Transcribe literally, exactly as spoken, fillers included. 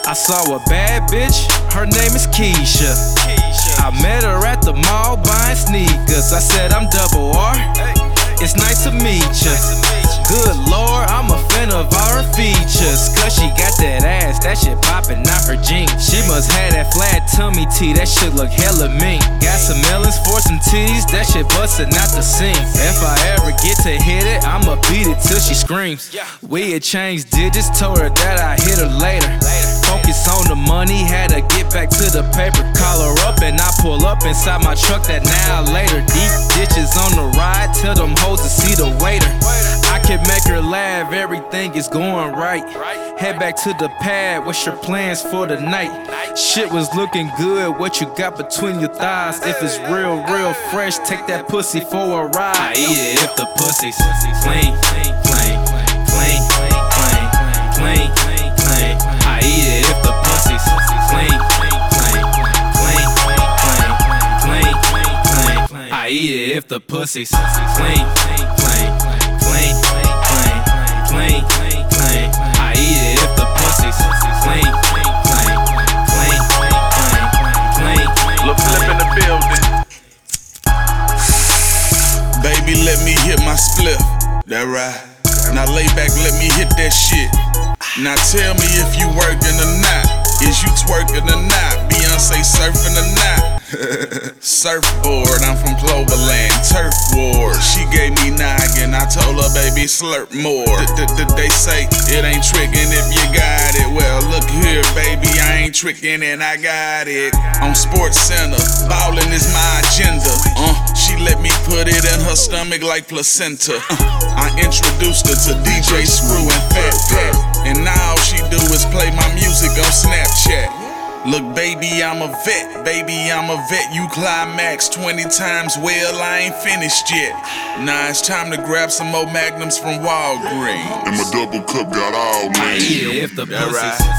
I saw a bad bitch, her name is Keisha. I met her at the mall buying sneakers. I said I'm double R, it's nice to meet ya. Good lord, I'm a fan of all her features. Cause she got that ass, that shit poppin' out her jeans. She must have that flat tummy tea, that shit look hella mean. Got some melons for some titties, that shit bustin' out the seam. If I ever get to hit it, I'ma beat it till she screams. We had changed digits, told her that I hit her later. Focus on the money, had to get back to the paper. Call her up and I pull up inside my truck that now later. Deep ditches on the ride, tell them hoes to see the waiter. I can make her laugh, everything is going right. Head back to the pad, what's your plans for the night? Shit was looking good, what you got between your thighs? If it's real, real fresh, take that pussy for a ride. I eat it if the pussy's clean, clean, clean, clean, clean, clean. I eat it if the pussy's clean, clean, clean, clean, clean, clean. I eat it if the pussy's clean, clean, clean, clean, clean, clean. I eat it if the pussy's clean, clean, clean, clean, clean, clean. Look, flip in the building. Baby, let me hit my spliff. That right. Now lay back, let me hit that shit. Now tell me if you working or not. Is you twerking or not? Beyonce surfing or not? Surfboard, I'm from Cloverland, turf war. She gave me noggin, I told her, baby, slurp more. They say it ain't trickin' if you got it. Well, look here, baby, I ain't trickin' and I got it. On Sports Center, ballin' is my agenda. Uh, she let me put it in her stomach like placenta. Uh, I introduced her to D J Screw and Fat Pat, and now all she do is play my music on Snapchat. Look, baby, I'm a vet, baby, I'm a vet. You climax twenty times, well, I ain't finished yet. Now it's time to grab some more Magnums from Walgreens. And my double cup got all I names. eat it if the pussy's